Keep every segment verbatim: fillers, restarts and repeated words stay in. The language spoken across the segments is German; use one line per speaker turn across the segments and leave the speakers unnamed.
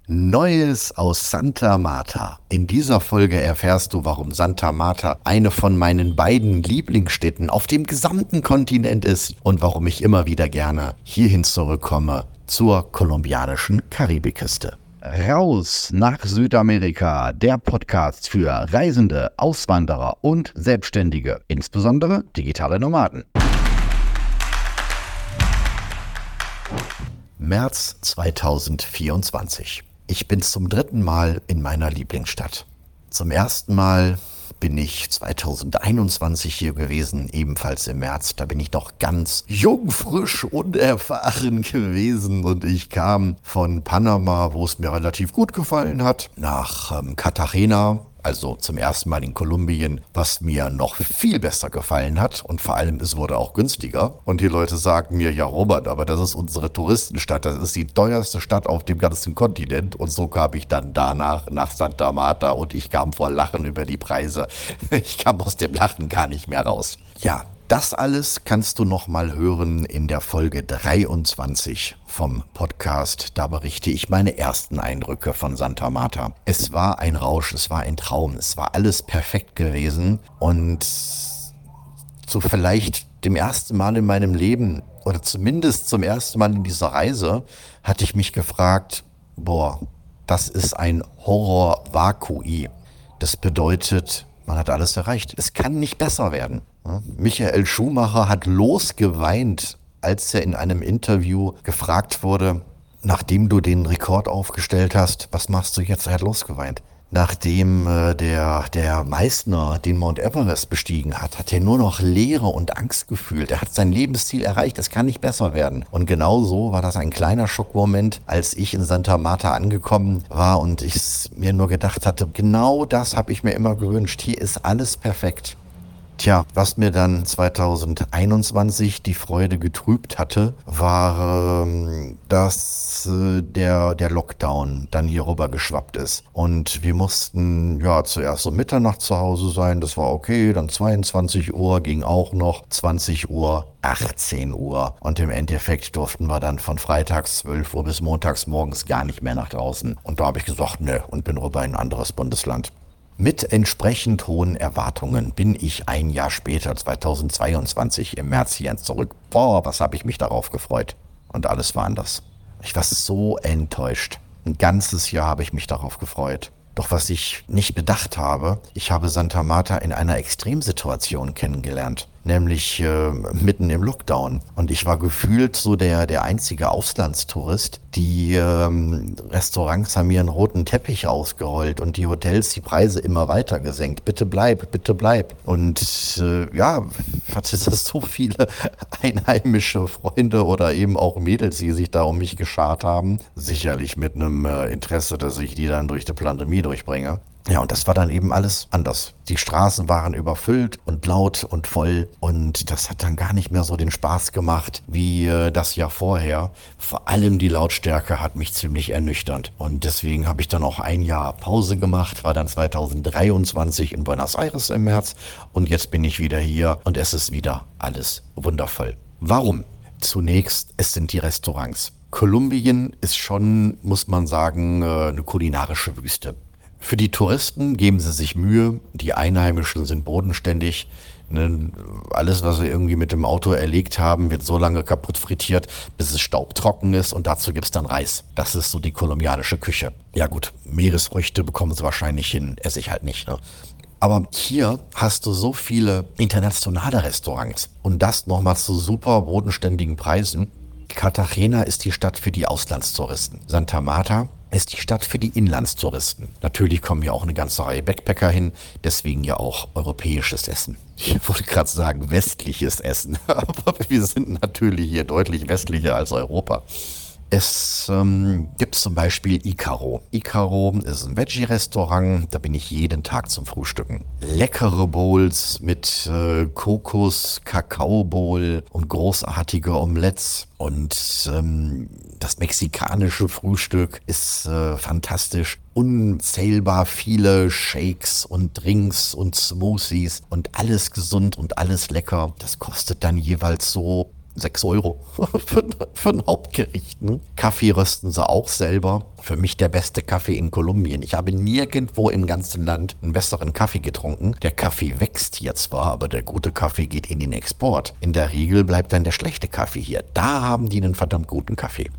Neues aus Santa Marta. In dieser Folge erfährst du, warum Santa Marta eine von meinen beiden Lieblingsstädten auf dem gesamten Kontinent ist und warum ich immer wieder gerne hierhin zurückkomme zur kolumbianischen Karibikküste. Raus nach Südamerika, der Podcast für Reisende, Auswanderer und Selbstständige, insbesondere digitale Nomaden. März zweitausendvierundzwanzig. Ich bin zum dritten Mal in meiner Lieblingsstadt. Zum ersten Mal bin ich zweitausendeinundzwanzig hier gewesen, ebenfalls im März. Da bin ich noch ganz jung, frisch, unerfahren gewesen und ich kam von Panama, wo es mir relativ gut gefallen hat, nach ähm, Cartagena. Also zum ersten Mal in Kolumbien, was mir noch viel besser gefallen hat und vor allem es wurde auch günstiger. Und die Leute sagen mir, ja Robert, aber das ist unsere Touristenstadt, das ist die teuerste Stadt auf dem ganzen Kontinent. Und so kam ich dann danach nach Santa Marta und ich kam vor Lachen über die Preise. Ich kam aus dem Lachen gar nicht mehr raus. Ja, das alles kannst du noch mal hören in der Folge dreiundzwanzig vom Podcast. Da berichte ich meine ersten Eindrücke von Santa Marta. Es war ein Rausch, es war ein Traum, es war alles perfekt gewesen und so vielleicht dem ersten Mal in meinem Leben oder zumindest zum ersten Mal in dieser Reise hatte ich mich gefragt, boah, das ist ein Horror-Vakui. Das bedeutet, man hat alles erreicht. Es kann nicht besser werden. Michael Schumacher hat losgeweint, als er in einem Interview gefragt wurde, nachdem du den Rekord aufgestellt hast, was machst du jetzt? Er hat losgeweint. Nachdem äh, der, der Meissner den Mount Everest bestiegen hat, hat er nur noch Leere und Angst gefühlt. Er hat sein Lebensziel erreicht, es kann nicht besser werden. Und genau so war das ein kleiner Schockmoment, als ich in Santa Marta angekommen war und ich mir nur gedacht hatte, genau das habe ich mir immer gewünscht. Hier ist alles perfekt. Tja, was mir dann zweitausendeinundzwanzig die Freude getrübt hatte, war, ähm, dass äh, der, der Lockdown dann hier rüber geschwappt ist. Und wir mussten ja zuerst um Mitternacht zu Hause sein, das war okay, dann zweiundzwanzig Uhr ging auch noch, zwanzig Uhr, achtzehn Uhr. Und im Endeffekt durften wir dann von freitags zwölf Uhr bis montags morgens gar nicht mehr nach draußen. Und da habe ich gesagt, ne, und bin rüber in ein anderes Bundesland. Mit entsprechend hohen Erwartungen bin ich ein Jahr später, zweitausendzweiundzwanzig, im März hierhin zurück. Boah, was habe ich mich darauf gefreut. Und alles war anders. Ich war so enttäuscht. Ein ganzes Jahr habe ich mich darauf gefreut. Doch was ich nicht bedacht habe, ich habe Santa Marta in einer Extremsituation kennengelernt. Nämlich äh, mitten im Lockdown. Und ich war gefühlt so der, der einzige Auslandstourist. Die ähm, Restaurants haben mir einen roten Teppich ausgerollt und die Hotels die Preise immer weiter gesenkt. Bitte bleib, bitte bleib. Und äh, ja, hatte das so viele einheimische Freunde oder eben auch Mädels, die sich da um mich geschart haben. Sicherlich mit einem äh, Interesse, dass ich die dann durch die Pandemie durchbringe. Ja, und das war dann eben alles anders. Die Straßen waren überfüllt und laut und voll und das hat dann gar nicht mehr so den Spaß gemacht wie äh, das Jahr vorher. Vor allem die Lautstärke hat mich ziemlich ernüchternd und deswegen habe ich dann auch ein Jahr Pause gemacht, war dann zweitausenddreiundzwanzig in Buenos Aires im März und jetzt bin ich wieder hier und es ist wieder alles wundervoll. Warum? Zunächst, es sind die Restaurants. Kolumbien ist schon, muss man sagen, äh, eine kulinarische Wüste. Für die Touristen geben sie sich Mühe, die Einheimischen sind bodenständig. Ne, alles, was wir irgendwie mit dem Auto erlegt haben, wird so lange kaputt frittiert, bis es staubtrocken ist und dazu gibt's dann Reis. Das ist so die kolumbianische Küche. Ja gut, Meeresfrüchte bekommen sie wahrscheinlich hin, esse ich halt nicht. Ne? Aber hier hast du so viele internationale Restaurants und das nochmal zu super bodenständigen Preisen. Cartagena ist die Stadt für die Auslandstouristen. Santa Marta ist die Stadt für die Inlandstouristen. Natürlich kommen hier auch eine ganze Reihe Backpacker hin, deswegen ja auch europäisches Essen. Ich wollte gerade sagen westliches Essen, aber wir sind natürlich hier deutlich westlicher als Europa. Es ähm, gibt zum Beispiel Icaro. Icaro ist ein Veggie-Restaurant, da bin ich jeden Tag zum Frühstücken. Leckere Bowls mit äh, Kokos, Kakao-Bowl und großartige Omelettes. Und ähm, das mexikanische Frühstück ist äh, fantastisch. Unzählbar viele Shakes und Drinks und Smoothies und alles gesund und alles lecker. Das kostet dann jeweils so sechs Euro für, für ein Hauptgericht. Ne? Kaffee rösten sie auch selber. Für mich der beste Kaffee in Kolumbien. Ich habe nirgendwo im ganzen Land einen besseren Kaffee getrunken. Der Kaffee wächst hier zwar, aber der gute Kaffee geht in den Export. In der Regel bleibt dann der schlechte Kaffee hier. Da haben die einen verdammt guten Kaffee.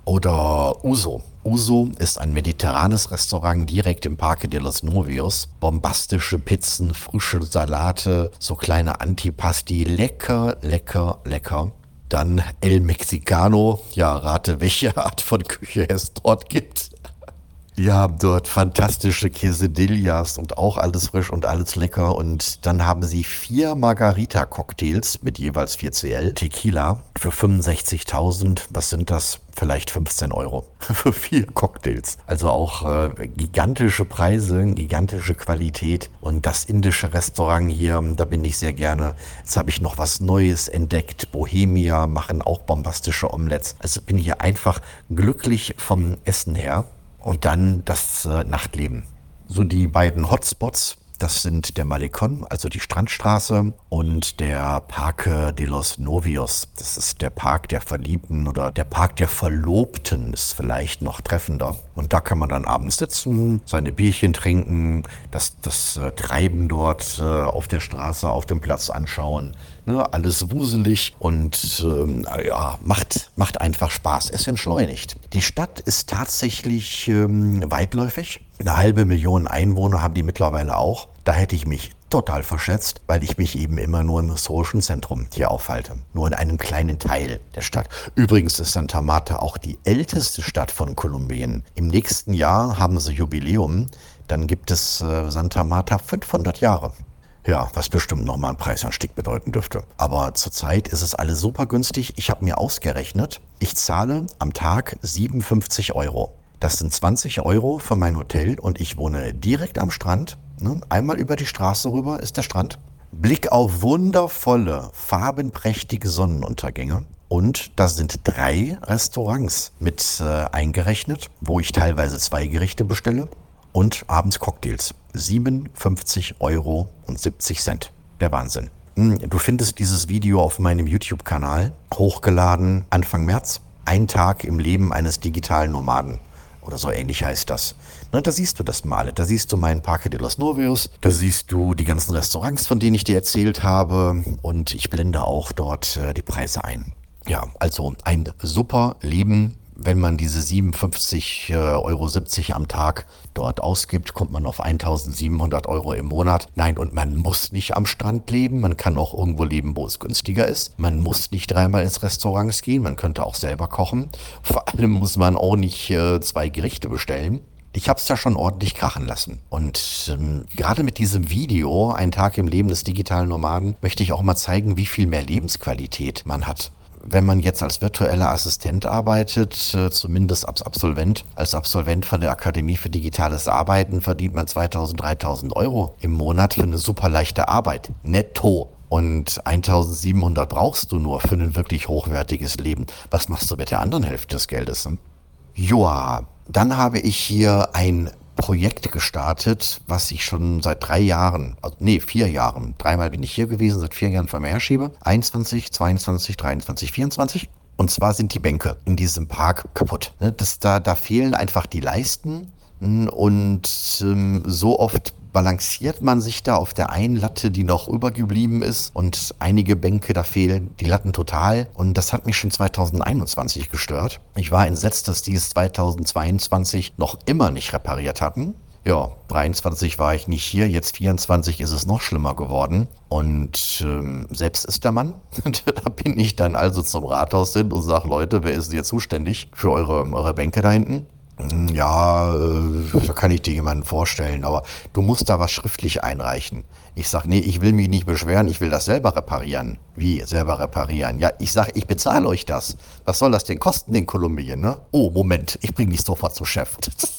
Oder Uso. Uso ist ein mediterranes Restaurant direkt im Parque de los Novios. Bombastische Pizzen, frische Salate, so kleine Antipasti. Lecker, lecker, lecker. Dann El Mexicano. Ja, rate, welche Art von Küche es dort gibt. Die haben dort fantastische Quesadillas und auch alles frisch und alles lecker. Und dann haben sie vier Margarita-Cocktails mit jeweils vier C L Tequila für fünfundsechzigtausend. Was sind das? Vielleicht fünfzehn Euro für vier Cocktails. Also auch äh, gigantische Preise, gigantische Qualität. Und das indische Restaurant hier, da bin ich sehr gerne. Jetzt habe ich noch was Neues entdeckt. Bohemia machen auch bombastische Omelettes. Also bin hier einfach glücklich vom Essen her. Und dann das äh, Nachtleben. So die beiden Hotspots, das sind der Malecón, also die Strandstraße, und der Parque de los Novios. Das ist der Park der Verliebten oder der Park der Verlobten, ist vielleicht noch treffender. Und da kann man dann abends sitzen, seine Bierchen trinken, das, das äh, Treiben dort äh, auf der Straße, auf dem Platz anschauen. Ne, alles wuselig und ähm, ja, macht, macht einfach Spaß. Es entschleunigt. Die Stadt ist tatsächlich ähm, weitläufig. Eine halbe Million Einwohner haben die mittlerweile auch. Da hätte ich mich total verschätzt, weil ich mich eben immer nur im historischen Zentrum hier aufhalte. Nur in einem kleinen Teil der Stadt. Übrigens ist Santa Marta auch die älteste Stadt von Kolumbien. Im nächsten Jahr haben sie Jubiläum. Dann gibt es äh, Santa Marta fünfhundert Jahre. Ja, was bestimmt nochmal einen Preisanstieg bedeuten dürfte. Aber zurzeit ist es alles super günstig. Ich habe mir ausgerechnet, ich zahle am Tag siebenundfünfzig Euro. Das sind zwanzig Euro für mein Hotel und ich wohne direkt am Strand. Ne? Einmal über die Straße rüber ist der Strand. Blick auf wundervolle, farbenprächtige Sonnenuntergänge. Und da sind drei Restaurants mit äh, eingerechnet, wo ich teilweise zwei Gerichte bestelle. Und abends Cocktails. siebenundfünfzig Euro und siebzig Cent. Der Wahnsinn. Du findest dieses Video auf meinem YouTube-Kanal, hochgeladen Anfang März. Ein Tag im Leben eines digitalen Nomaden. Oder so ähnlich heißt das. Na, da siehst du das mal. Da siehst du meinen Parque de los Novios. Da siehst du die ganzen Restaurants, von denen ich dir erzählt habe. Und ich blende auch dort äh, die Preise ein. Ja, also ein super Leben. Wenn man diese siebenundfünfzig Euro siebzig am Tag dort ausgibt, kommt man auf eintausendsiebenhundert Euro im Monat. Nein, und man muss nicht am Strand leben. Man kann auch irgendwo leben, wo es günstiger ist. Man muss nicht dreimal ins Restaurant gehen. Man könnte auch selber kochen. Vor allem muss man auch nicht äh, zwei Gerichte bestellen. Ich habe es da schon ordentlich krachen lassen. Und ähm, gerade mit diesem Video, ein Tag im Leben des digitalen Nomaden, möchte ich auch mal zeigen, wie viel mehr Lebensqualität man hat. Wenn man jetzt als virtueller Assistent arbeitet, äh, zumindest als Absolvent, als Absolvent von der Akademie für digitales Arbeiten, verdient man zweitausend, dreitausend Euro im Monat für eine super leichte Arbeit. Netto. Und eintausendsiebenhundert brauchst du nur für ein wirklich hochwertiges Leben. Was machst du mit der anderen Hälfte des Geldes? Hm? Joa, dann habe ich hier ein Projekt gestartet, was ich schon seit drei Jahren, also nee, vier Jahren, dreimal bin ich hier gewesen, seit vier Jahren vor mir herschiebe. einundzwanzig, zweiundzwanzig, dreiundzwanzig, vierundzwanzig. Und zwar sind die Bänke in diesem Park kaputt. Das, da, da fehlen einfach die Leisten und ähm, so oft balanciert man sich da auf der einen Latte, die noch übergeblieben ist, und einige Bänke, da fehlen die Latten total, und das hat mich schon zweitausendeinundzwanzig gestört. Ich war entsetzt, dass die es zweitausendzweiundzwanzig noch immer nicht repariert hatten. Ja, dreiundzwanzig war ich nicht hier, jetzt vierundzwanzig ist es noch schlimmer geworden. Und ähm, selbst ist der Mann. Da bin ich dann also zum Rathaus hin und sage, Leute, wer ist denn hier zuständig für eure, eure Bänke da hinten? Ja, äh, da kann ich dir jemanden vorstellen, aber du musst da was schriftlich einreichen. Ich sag, nee, ich will mich nicht beschweren, ich will das selber reparieren. Wie, selber reparieren? Ja, ich sag, ich bezahle euch das. Was soll das denn kosten in Kolumbien, ne? Oh, Moment, ich bring dich sofort zum Chef.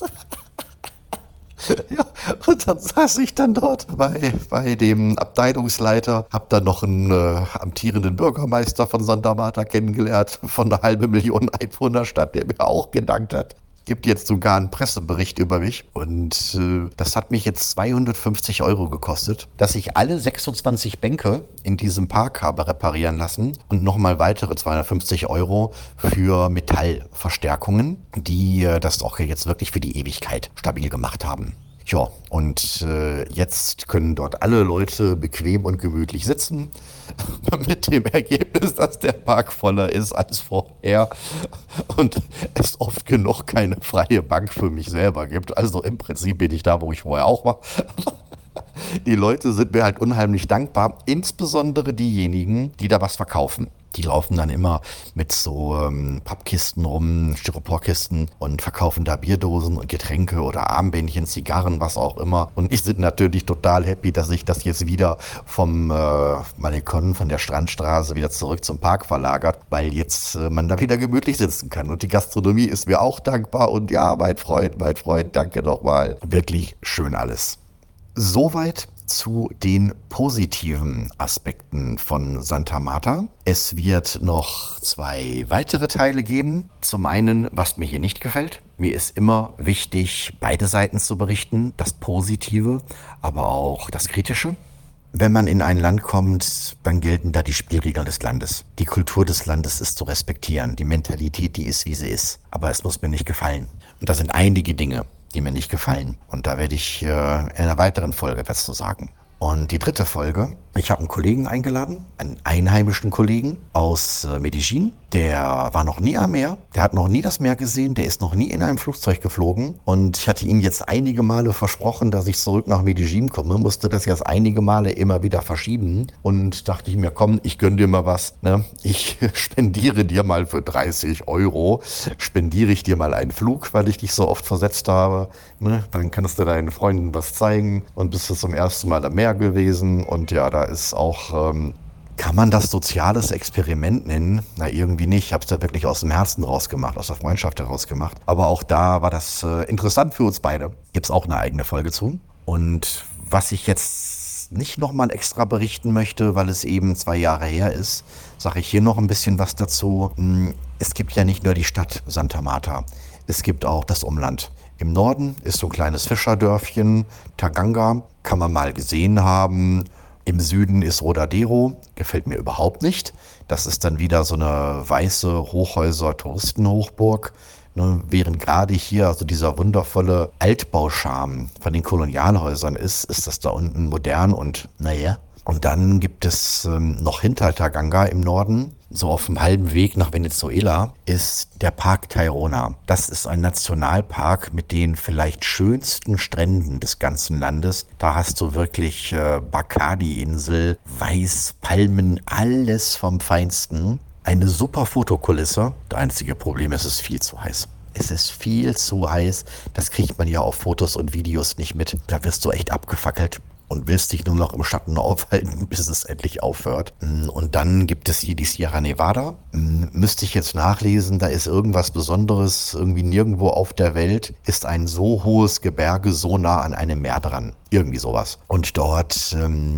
Ja, und dann saß ich dann dort bei, bei dem Abteilungsleiter, hab dann noch einen äh, amtierenden Bürgermeister von Santa Marta kennengelernt, von einer halben Million Einwohnerstadt, der mir auch gedankt hat. Gibt jetzt sogar einen Pressebericht über mich. Und äh, das hat mich jetzt zweihundertfünfzig Euro gekostet, dass ich alle sechsundzwanzig Bänke in diesem Park habe reparieren lassen und nochmal weitere zweihundertfünfzig Euro für Metallverstärkungen, die äh, das auch jetzt wirklich für die Ewigkeit stabil gemacht haben. Ja, und äh, jetzt können dort alle Leute bequem und gemütlich sitzen, mit dem Ergebnis, dass der Park voller ist als vorher und es oft genug keine freie Bank für mich selber gibt. Also im Prinzip bin ich da, wo ich vorher auch war. Die Leute sind mir halt unheimlich dankbar, insbesondere diejenigen, die da was verkaufen. Die laufen dann immer mit so ähm, Pappkisten rum, Styroporkisten und verkaufen da Bierdosen und Getränke oder Armbändchen, Zigarren, was auch immer. Und ich bin natürlich total happy, dass ich das jetzt wieder vom äh, Malecon, von der Strandstraße wieder zurück zum Park verlagert, weil jetzt äh, man da wieder gemütlich sitzen kann. Und die Gastronomie ist mir auch dankbar. Und ja, mein Freund, mein Freund, danke nochmal. Wirklich schön alles. Soweit zu den positiven Aspekten von Santa Marta. Es wird noch zwei weitere Teile geben. Zum einen, was mir hier nicht gefällt. Mir ist immer wichtig, beide Seiten zu berichten. Das Positive, aber auch das Kritische. Wenn man in ein Land kommt, dann gelten da die Spielregeln des Landes. Die Kultur des Landes ist zu respektieren. Die Mentalität, die ist, wie sie ist. Aber es muss mir nicht gefallen. Und da sind einige Dinge, die mir nicht gefallen. Und da werde ich äh, in einer weiteren Folge was zu sagen. Und die dritte Folge, ich habe einen Kollegen eingeladen, einen einheimischen Kollegen aus äh, Medellin. Der war noch nie am Meer, der hat noch nie das Meer gesehen, der ist noch nie in einem Flugzeug geflogen. Und ich hatte ihm jetzt einige Male versprochen, dass ich zurück nach Medellin komme, musste das jetzt einige Male immer wieder verschieben. Und dachte ich mir, komm, ich gönn dir mal was. Ne? Ich spendiere dir mal für dreißig Euro, spendiere ich dir mal einen Flug, weil ich dich so oft versetzt habe. Ne? Dann kannst du deinen Freunden was zeigen und bist du zum ersten Mal am Meer gewesen. Und ja, da ist auch... Ähm, Kann man das soziales Experiment nennen? Na, irgendwie nicht. Ich habe es da wirklich aus dem Herzen rausgemacht, aus der Freundschaft heraus gemacht. Aber auch da war das äh, interessant für uns beide. Gibt es auch eine eigene Folge zu. Und was ich jetzt nicht nochmal extra berichten möchte, weil es eben zwei Jahre her ist, sage ich hier noch ein bisschen was dazu. Es gibt ja nicht nur die Stadt Santa Marta, es gibt auch das Umland. Im Norden ist so ein kleines Fischerdörfchen, Taganga, kann man mal gesehen haben. Im Süden ist Rodadero, gefällt mir überhaupt nicht. Das ist dann wieder so eine weiße Hochhäuser-Touristenhochburg. Ne, während gerade hier also dieser wundervolle Altbaucharme von den Kolonialhäusern ist, ist das da unten modern und naja. Und dann gibt es ähm, noch hinter Taganga im Norden, so auf dem halben Weg nach Venezuela, ist der Park Tayrona. Das ist ein Nationalpark mit den vielleicht schönsten Stränden des ganzen Landes. Da hast du wirklich äh, Bacardi-Insel, Weiß, Palmen, alles vom Feinsten. Eine super Fotokulisse. Das einzige Problem ist, es ist viel zu heiß. Es ist viel zu heiß. Das kriegt man ja auf Fotos und Videos nicht mit. Da wirst du echt abgefackelt und willst dich nur noch im Schatten aufhalten, bis es endlich aufhört. Und dann gibt es hier die Sierra Nevada. Müsste ich jetzt nachlesen, da ist irgendwas Besonderes. Irgendwie nirgendwo auf der Welt ist ein so hohes Gebirge so nah an einem Meer dran. Irgendwie sowas. Und dort,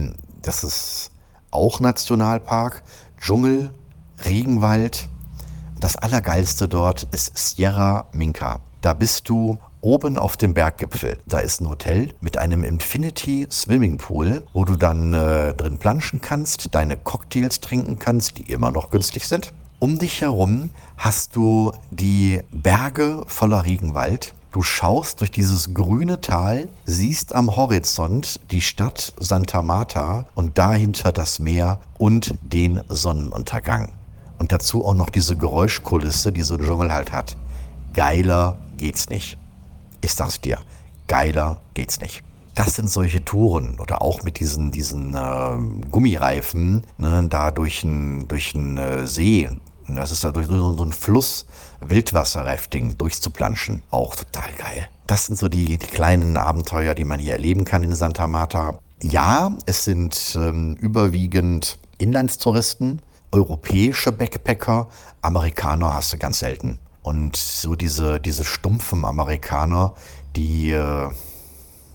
das ist auch Nationalpark, Dschungel, Regenwald. Das Allergeilste dort ist Sierra Minca. Da bist du oben auf dem Berggipfel. Da ist ein Hotel mit einem Infinity Swimmingpool, wo du dann äh, drin planschen kannst, deine Cocktails trinken kannst, die immer noch günstig sind. Um dich herum hast du die Berge voller Regenwald. Du schaust durch dieses grüne Tal, siehst am Horizont die Stadt Santa Marta und dahinter das Meer und den Sonnenuntergang. Und dazu auch noch diese Geräuschkulisse, die so ein Dschungel halt hat. Geiler geht's nicht. Ich sag's dir, geiler geht's nicht. Das sind solche Touren oder auch mit diesen, diesen äh, Gummireifen, ne, da durch einen durch ein, äh, See, das ist da durch so, so ein Fluss, Wildwasser-Rafting durchzuplanschen, auch total geil. Das sind so die, die kleinen Abenteuer, die man hier erleben kann in Santa Marta. Ja, es sind ähm, überwiegend Inlandstouristen, europäische Backpacker, Amerikaner hast du ganz selten. Und so diese, diese stumpfen Amerikaner, die, äh,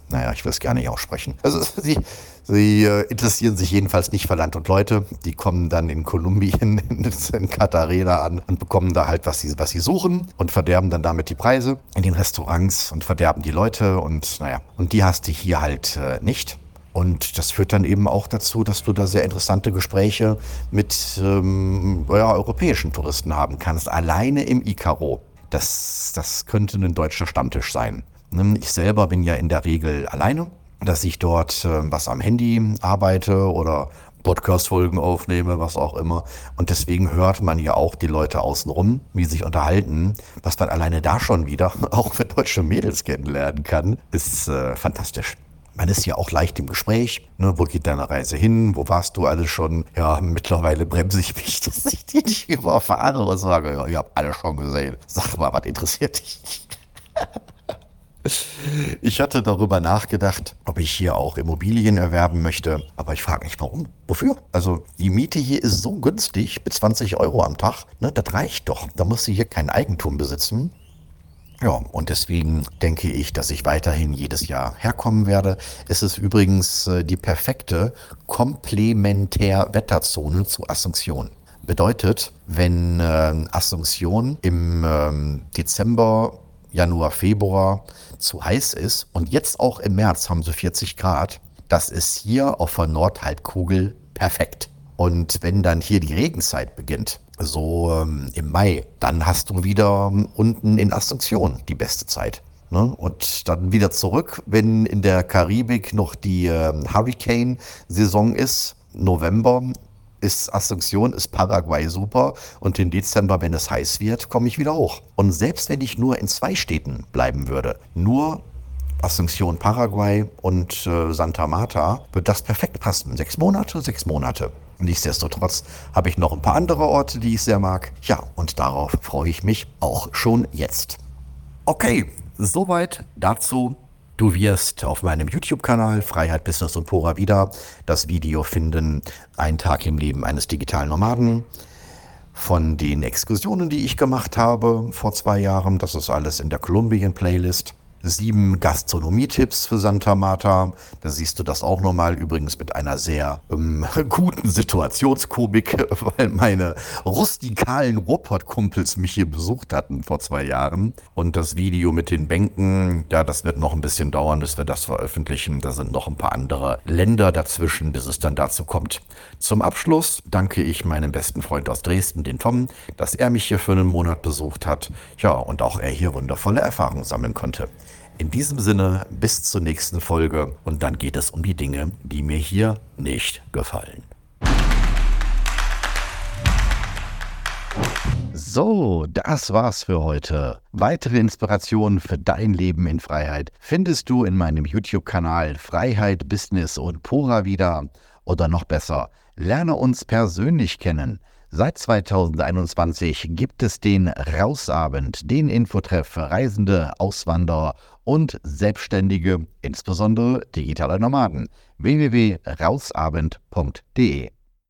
naja, ich will es gar nicht aussprechen. Also sie, sie äh, interessieren sich jedenfalls nicht für Land und Leute. Die kommen dann in Kolumbien, in Cartagena an und bekommen da halt, was sie, was sie suchen und verderben dann damit die Preise in den Restaurants und verderben die Leute und naja, und die hast du hier halt äh, nicht. Und das führt dann eben auch dazu, dass du da sehr interessante Gespräche mit ähm, ja, europäischen Touristen haben kannst, alleine im Icaro. Das, das könnte ein deutscher Stammtisch sein. Ich selber bin ja in der Regel alleine, dass ich dort äh, was am Handy arbeite oder Podcast-Folgen aufnehme, was auch immer. Und deswegen hört man ja auch die Leute außenrum, wie sie sich unterhalten. Was man alleine da schon wieder auch für deutsche Mädels kennenlernen kann, ist äh, fantastisch. Man ist ja auch leicht im Gespräch. Ne? Wo geht deine Reise hin? Wo warst du alles schon? Ja, mittlerweile bremse ich mich, dass ich die nicht überfahre und sage, ja, ihr habt alle schon gesehen. Sag mal, was interessiert dich? Ich hatte darüber nachgedacht, ob ich hier auch Immobilien erwerben möchte, aber ich frage mich, warum? Wofür? Also die Miete hier ist so günstig, mit zwanzig Euro am Tag, ne, das reicht doch. Da musst du hier kein Eigentum besitzen. Ja, und deswegen denke ich, dass ich weiterhin jedes Jahr herkommen werde. Es ist übrigens äh, die perfekte Komplementärwetterzone zu Asunción. Bedeutet, wenn äh, Asunción im ähm, Dezember, Januar, Februar zu heiß ist und jetzt auch im März haben sie vierzig Grad, das ist hier auf der Nordhalbkugel perfekt. Und wenn dann hier die Regenzeit beginnt, so ähm, im Mai, dann hast du wieder ähm, unten in Asunción die beste Zeit. Ne? Und dann wieder zurück, wenn in der Karibik noch die ähm, Hurricane-Saison ist, November, ist Asunción, ist Paraguay super und im Dezember, wenn es heiß wird, komme ich wieder hoch. Und selbst wenn ich nur in zwei Städten bleiben würde, nur Asunción, Paraguay und äh, Santa Marta, wird das perfekt passen. Sechs Monate, sechs Monate. Nichtsdestotrotz habe ich noch ein paar andere Orte, die ich sehr mag. Ja, und darauf freue ich mich auch schon jetzt. Okay, soweit dazu. Du wirst auf meinem YouTube-Kanal Freiheit, Business und Pura Vida das Video finden, ein Tag im Leben eines digitalen Nomaden. Von den Exkursionen, die ich gemacht habe vor zwei Jahren, das ist alles in der Kolumbien-Playlist. Sieben Gastronomie-Tipps für Santa Marta. Da siehst du das auch nochmal, übrigens mit einer sehr ähm, guten Situationskomik, weil meine rustikalen Ruhrpott-Kumpels mich hier besucht hatten vor zwei Jahren. Und das Video mit den Bänken, ja, das wird noch ein bisschen dauern, bis wir das veröffentlichen. Da sind noch ein paar andere Länder dazwischen, bis es dann dazu kommt. Zum Abschluss danke ich meinem besten Freund aus Dresden, den Tom, dass er mich hier für einen Monat besucht hat. Ja, und auch er hier wundervolle Erfahrungen sammeln konnte. In diesem Sinne, bis zur nächsten Folge und dann geht es um die Dinge, die mir hier nicht gefallen. So, das war's für heute. Weitere Inspirationen für dein Leben in Freiheit findest du in meinem YouTube-Kanal Freiheit, Business und Pura Vida. Oder noch besser, lerne uns persönlich kennen. Seit zweitausendeinundzwanzig gibt es den Rausabend, den Infotreff für Reisende, Auswanderer und Selbstständige, insbesondere digitale Nomaden. w w w punkt rausabend punkt de